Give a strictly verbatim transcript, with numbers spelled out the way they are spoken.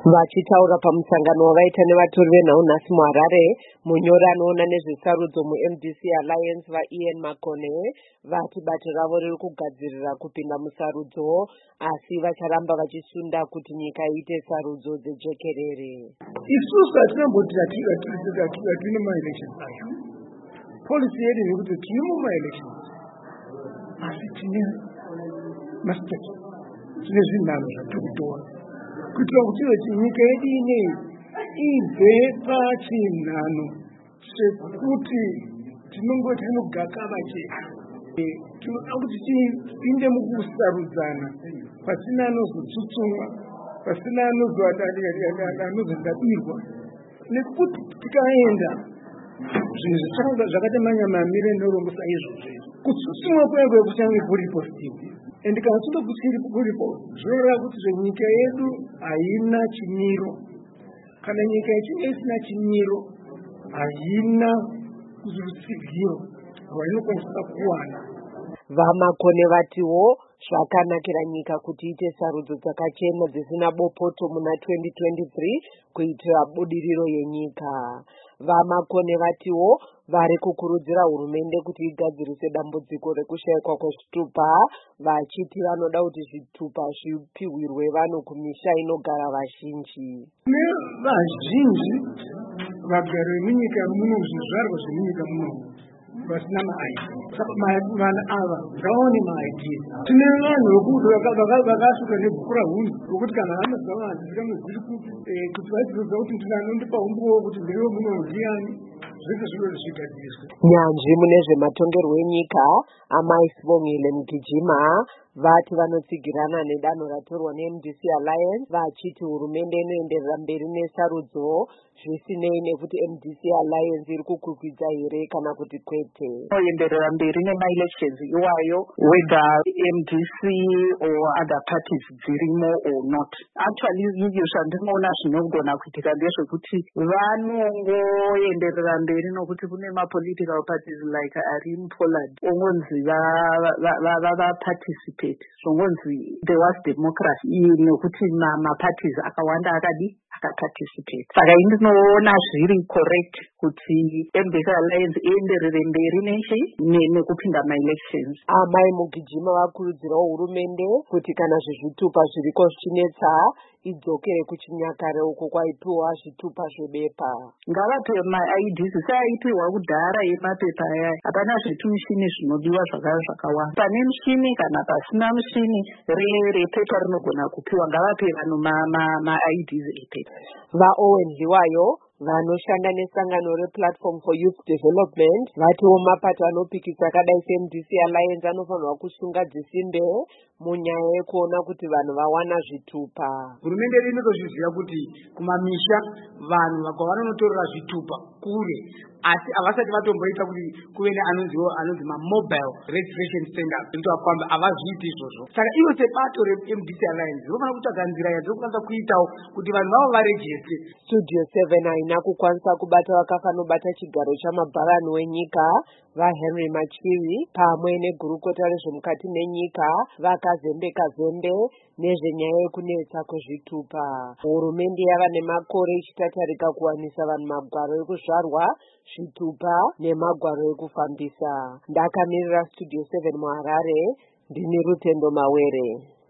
Vachitaura pamusangano wavaita nevatori venhau nhasi muHarare, munyori anoona nezvesarudzo muM D C Alliance vaIan Makone vati bato ravo riri kugadzirira kupinda musarudzo, asi vacharamba vachisunda kuti nyika iite sarudzo dzejekerere. Isusu hatinamboti tine maelection ayo. Policy yedu ndekuti tine mumaelection asi tine masiteti, tine zvinhanho zvatiri kutora kuitira kuti kuti nyika yedu inei ibve pachinhano chekuti tinongoti tinogakava chete. Tinoda kuti tipinde mukusarudzana pasina anozotsutsumwa, pasina anozondabirwa, nekuti tikaenda zvinhu zvakaita manyamamire norombosa izvozvo kutsutsumwa kwengu kuchange kuripo still. And kana tinoda kusiri kuripo zvoreva kuti nyika yedu haina chimiro. Kana nyika ichinge isina chimiro haina rutsigiro rwainokwanisa kuwana. VaMakone vatiwo zvakanakira nyika kuti iite sarudzo dzakachena dzisina bopoto muna twenty twenty-three kuitira budiriro yenyika. VaMakone vatiwo vari kukurudzira hurumende kuti igadzirise dambudziko rekushayikwa kwezvitupa, vachiti vanoda kuti zvitupa zvipihwirwe vanhu kumisha inogara vazhinji. Vazhinji vagari vemunyika muno, zvizvarwa zvemunyika muno vasina maID. Saka vanhu ava ngaone maID. Tine vanhu vakasuka nebhuku rahunzi rokuti kana vanozva vanzika mezviri kuti vachizoziva kuti ndinanondipa umbuwo kuti ndiriwe muno ndiani. Nyanzvi mune zvematongerwo enyika Amai Sibongile Mgijima vati vanotsigirana nedanho ratorwa neM D C Alliance, vachiti hurumende inoenderera mberi nesarudzo zvisinei nekuti M D C Alliance iri kukwikwidzwa here kana kuti kwete. Inoenderera mberi nemaelections iwayo whether M D C or other parties dzirimo or not. Actually izvo zvandinoona zvinogona kuitika ndezvekuti vanongoenderera mberi nokuti kune ma-political parties like ari muPoland ongonzi va-participate, zvongonzi there was democracy nokuti ma-parties akawanda akadi akaparticipate. Saka indinoona zviri correct kuti M D C Alliance ienderere mberi nechi nekupinda ma-elections. Amai Mugijima vakurudzirawo hurumende kuti kana zvezvitupa zviriko zvichinetsa idzokere kuchinyakare uko kwaipiwa zvitupa zvebepa. Ngavape ma-I Ds seaipihwa kudhara yemapepa aya. Hapana zvitumishini zvinodiwa zvakawanda. Pane mushini kana pasina mushini repepa rinogona kupiwa. Ngavape vanhu ma-I Ds epepa. VaOwen Liwayo vanoshanda nesangano rePlatform for Youth Development vatiwo mapato anopikisa akadai seM D C Alliance anofanirwa kusunga dzisimbe munyaya yekuona kuti vanhu vawana zvitupa. Hurumende yedu inotozviziva kuti kumamisha vanhu vakwa vanonotorera zvitupa kure, asi havasati vatomboita kuti kuve neanonziwo anonzi ma-mobile registration centers ndowafamba havazviiti izvozvo. Saka ivo sebato reM D C Alliance rinofana kutsvaga nzira yadzokwanisa kuitawo kuti vanhu vavo varejeste. Studio seven haina kukwanisa kubata vakafa nobata chigaro chamabharani wenyika vaHenry Machivi pamwe negurukota rezvemukati menyika vakazembeka zembe nezvenyaya yekunetsa kwezvitupa. Hurumende yava nemakore ichitatarika kuwanisa vanhu magwaro ekuzvarwa, zvitupa nemagwaro ekufambisa. Ndakamirira Studio seven muHarare, ndini Rutendo Mawere.